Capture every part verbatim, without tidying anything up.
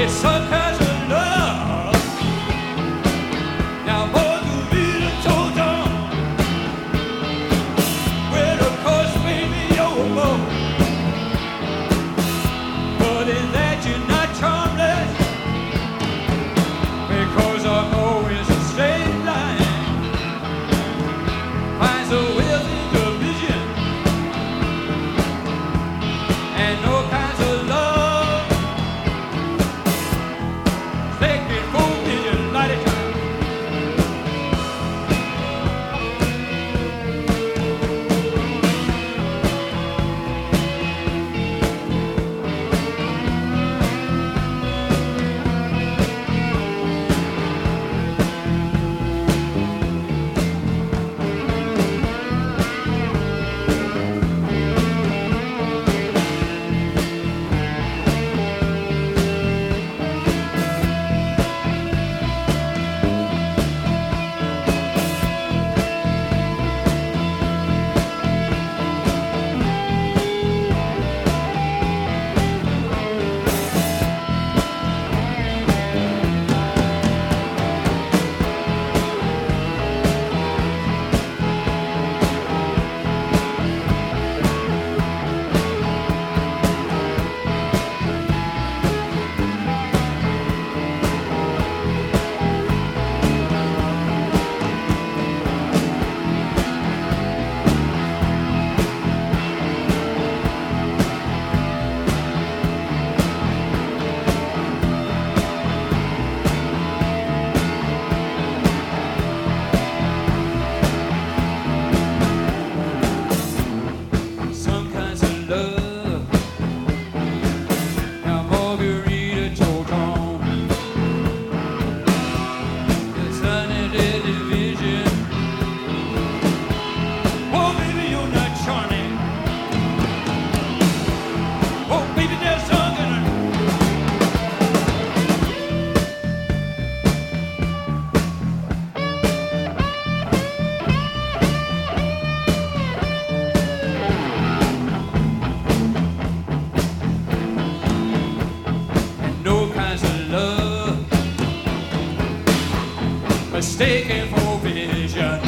mistaken for vision.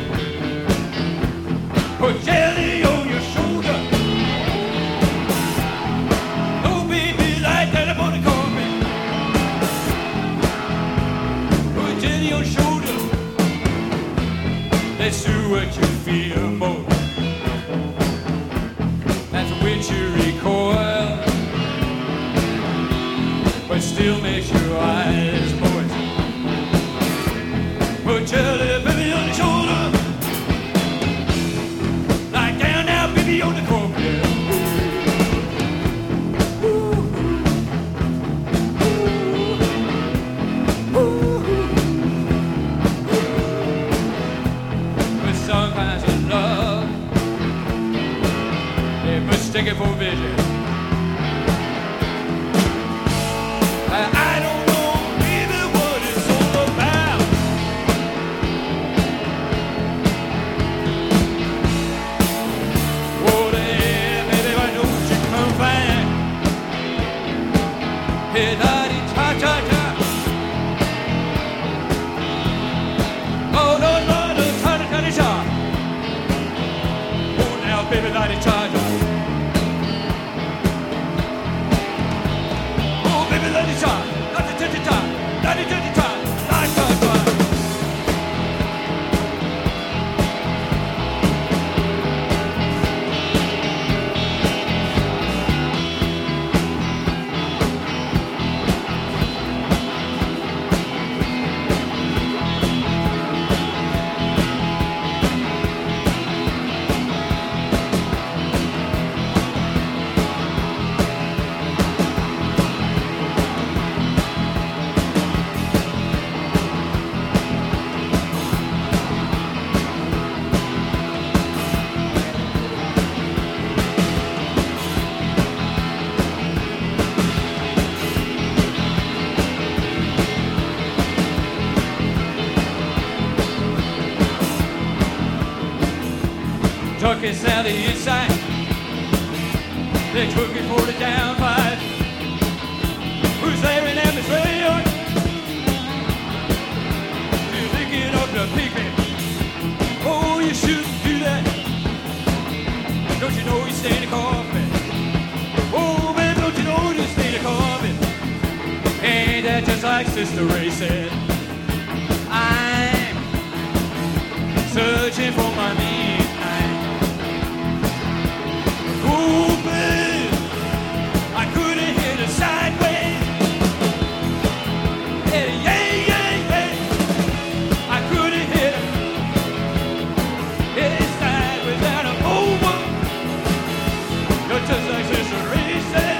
Put jelly on your shoulder. Oh, baby, like that upon the carpet. Put jelly on your shoulder. Let's do what you feel more. That's which you recoil, but still makes your eyes moist. Put jelly, baby, on your shoulder. Lie down now, baby, on the carpet. With some kinds of love, they mistake it for vision. I don't know, baby, what it's all about. Oh, yeah, baby, why don't you come back? Hey, la-dee-cha-cha-cha. Oh, no, no, no, cha-cha-cha-cha. Oh, now, baby, la-dee-cha-cha. Took it down the east side. They took it for the down five. who's staring at me straight. You're licking up the pigment. Oh, you shouldn't do that. Don't you know you stain the carpet? Oh, man, don't you know you stain the carpet? Ain't that just like Sister Ray said? I'm searching for my midnight. Oh, man, I couldn't hit it sideways. Yeah, yeah, yeah, yeah. I couldn't hit it. Hit it sideways and I'm over. You're just like Sister Ray said.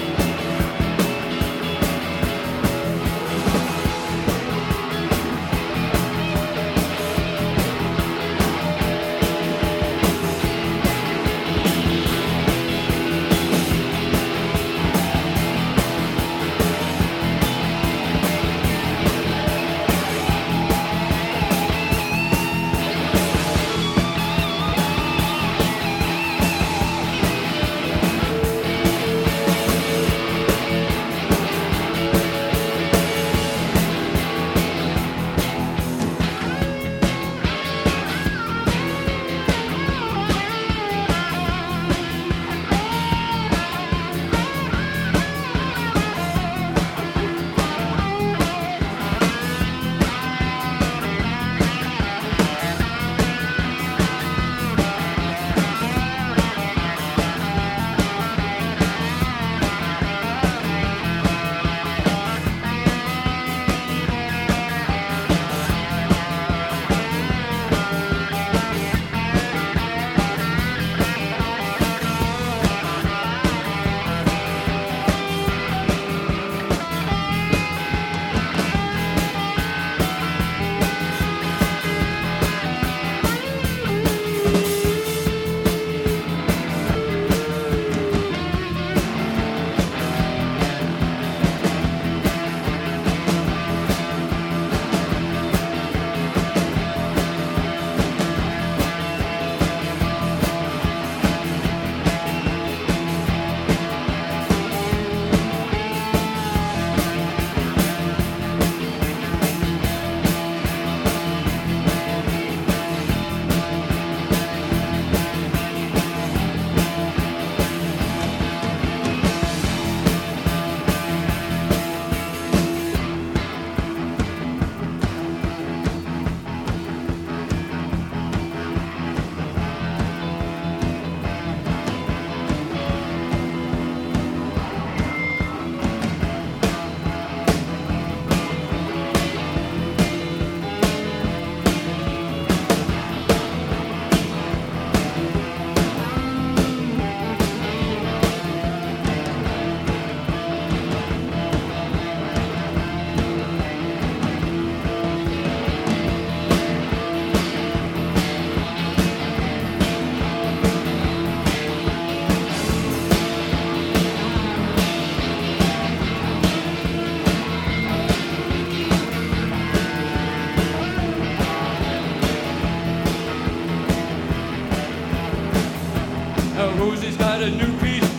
Rosie's got a new piece.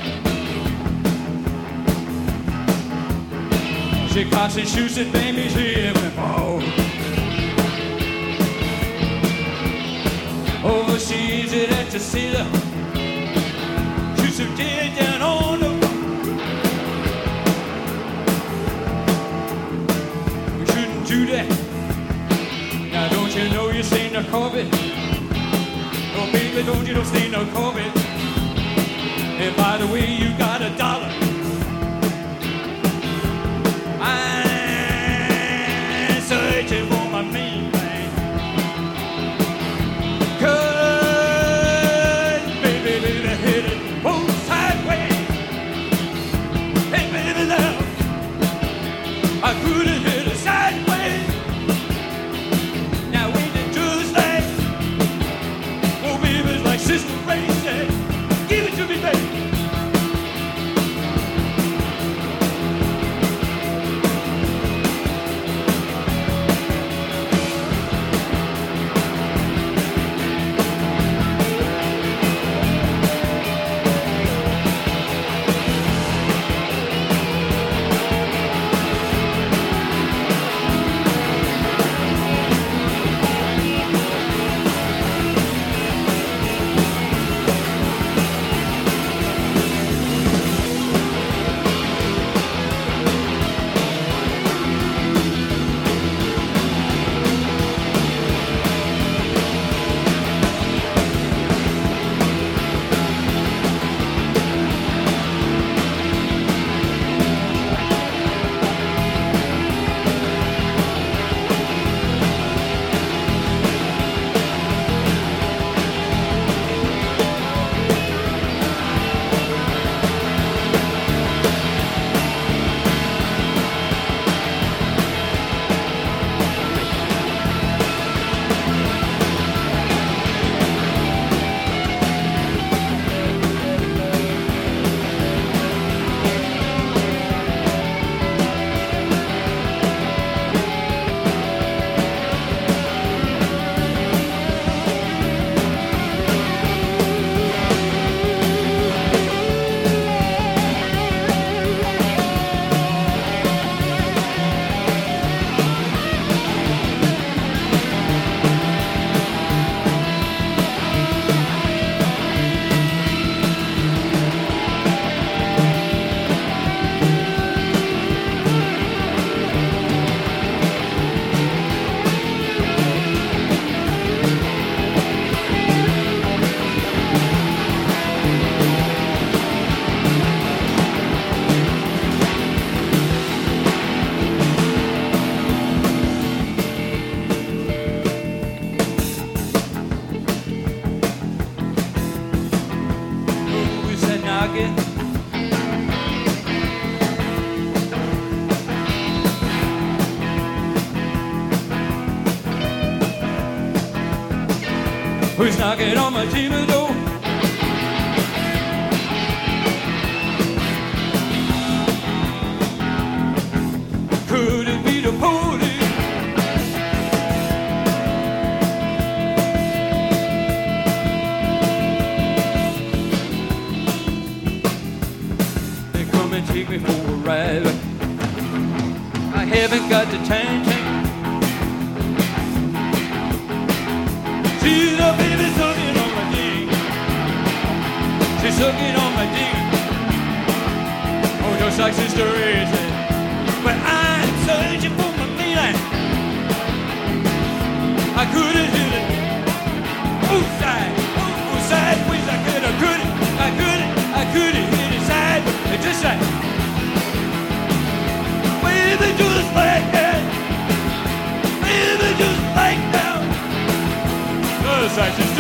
She cocks and shoots and babies here and fall. Overseas it at the cedar. Shoots her dead down on the floor. We shouldn't do that. Now don't you know you seen the carpet? Oh baby, don't you know seen the carpet? And by the way, you got a dollar. I'm searching for my main man. 'Cause baby, baby, hit it both sideways. Hey baby, love, I couldn't hit it sideways. Now ain't it just like, oh baby, it's like Sister Ray said, give it to me, baby. knocking. Who's knocking on my demon door? Could it be the police? They come and take me for a ride. I haven't got the time, time. See the baby sucking on my dick. She's sucking on my dick. Oh, just like Sister Rachel. But I'm searching for my feeling. I couldn't hit it. Ooh, side, ooh, sideways. I could, I couldn't, I couldn't, I couldn't hit it side. It just like baby, just like that. Baby, just like that. Just like